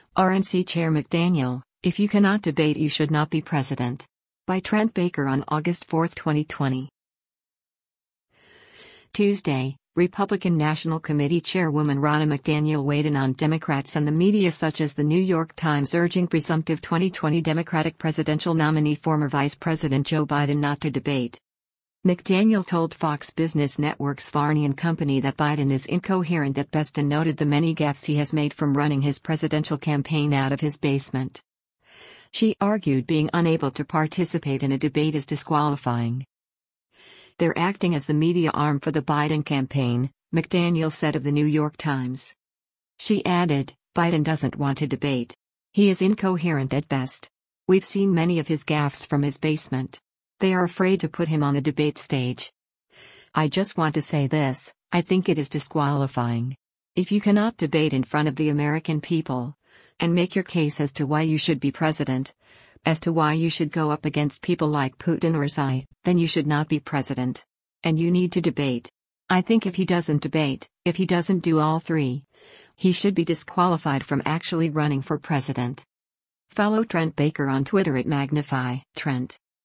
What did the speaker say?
RNC Chair McDaniel, if you cannot debate, you should not be president. By Trent Baker on August 4, 2020. Tuesday, Republican National Committee Chairwoman Ronna McDaniel weighed in on Democrats and the media such as the New York Times urging presumptive 2020 Democratic presidential nominee former Vice President Joe Biden not to debate. McDaniel told Fox Business Network's Varney and Company that Biden is incoherent at best and noted the many gaffes he has made from running his presidential campaign out of his basement. She argued being unable to participate in a debate is disqualifying. They're acting as the media arm for the Biden campaign, McDaniel said of the New York Times. She added, Biden doesn't want to debate. He is incoherent at best. We've seen many of his gaffes from his basement. They are afraid to put him on a debate stage. I just want to say this, I think it is disqualifying. If you cannot debate in front of the American people, and make your case as to why you should be president, as to why you should go up against people like Putin or Xi, then you should not be president. And you need to debate. I think if he doesn't debate, if he doesn't do all three, he should be disqualified from actually running for president. Follow Trent Baker on Twitter at Magnify Trent.